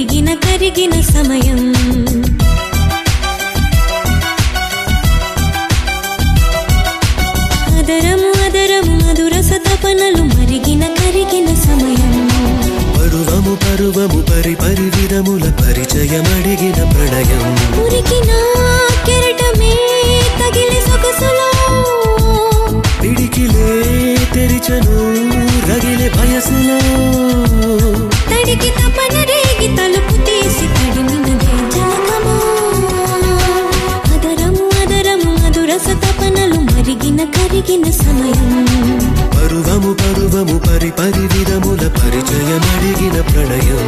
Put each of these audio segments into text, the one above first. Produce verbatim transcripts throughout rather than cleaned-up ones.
మరిగిన కరిగిన సమయం అదరము అదరము మధురస తపనలు మరిగిన కరిగిన సమయం పరువము పరువము పరి పరి విధముల పరిచయమడిగిన ప్రణయం ఉరికిన కెరటమే తగిలి సొగసులో పిడికిలే తెరిచను రగిలే వయసులో తడికి తపన రేగి తలుపు తీసి తడిమినదే జలకమా అదరము అదరము మధురస తపనలు మరిగిన కరిగిన సమయం పరువము పరువము పరి పరి విధముల పరిచయమడిగిన ప్రణయం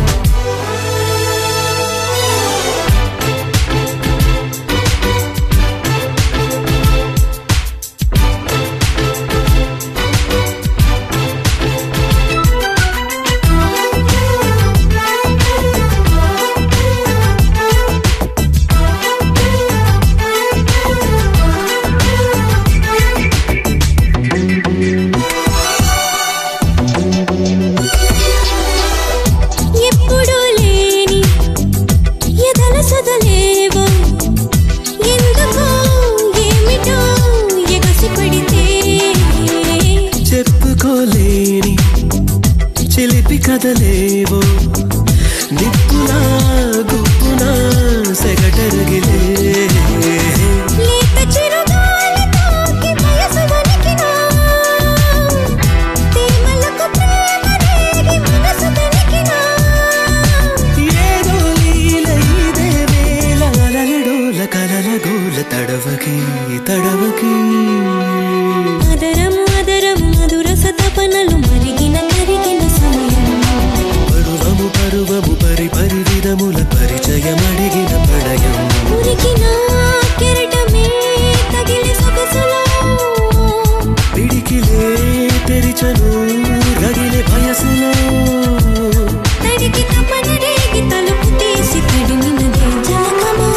చెప్పుకోలేని చిలిపి కదలేవో నిప్పునా గుప్పునా సెగటరగిలే ఏదో లీల ఇదే వేళ అలలడోల కలల గోల తడవకి తడవకి అదరము అదరము మధురస తపనలు మరిగిన కరిగిన సమయం పరువము పరువము పరి పరి విధముల పరిచయమడిగిన ప్రణయం ఉరికిన కెరటమే తగిలి సొగసులో పిడికిలే తెరిచను రగిలే వయసులో తడికి తపన రేగి తలుపు తీసి తడిమినదే జలకమా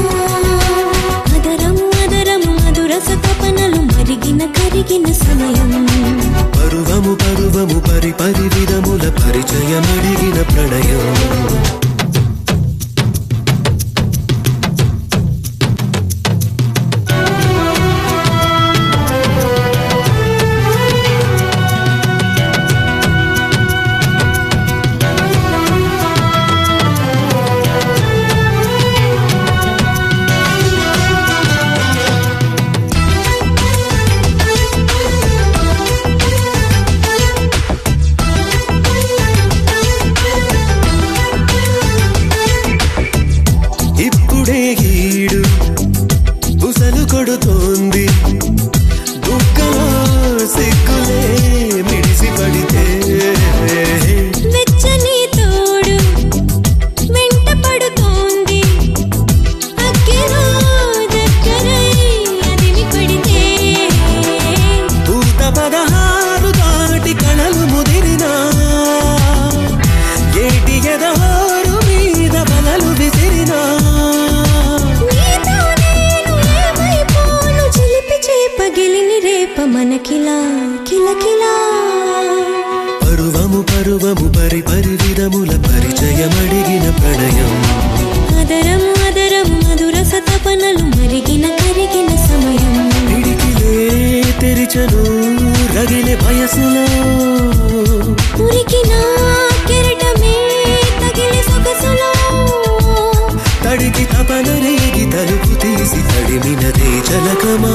అదరము అదరము మధురస తపనలు మరిగిన కరిగిన సమయం పరువము పరువము పరి పరి విధముల పరిచయమడిగిన ప్రణయం ఇప్పుడే గీడు బుసలు కొడుతోంది దుఃఖలో సిగ్గులే మిడిసి పడితే వెచ్చని తోడు వెంట పడుతోంది అగ్గిలో దగ్గరై అదిమి పడితే పూత పదహారు దాటి కళలు ముదిరినా ఏటి ఎదహారు మీద బలలు విసిరినా నీతో నేను ఏమైపోను చిలిపి చేపగిలిని రేప మనకిలా కిలకిలా పరువము పరువము పరి పరి విధముల పరిచయమడిగిన ప్రణయం అదరము అదరము మధురస తపనలు మరిగిన కరిగిన సమయం పిడికిలే తెరిచను రగిలే వయసులో ఉరికిన కెరటమే తగిలి సొగసులో తడికి తపన రేగి తలుపు తీసి తడిమినదే జలకమా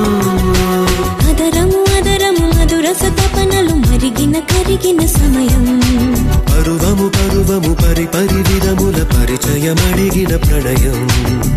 అదరము అదరము మధురస తపనలు మరిగిన కరిగిన సమయం పరువము పరువము పరి పరి విధముల పరిచయమడిగిన ప్రణయం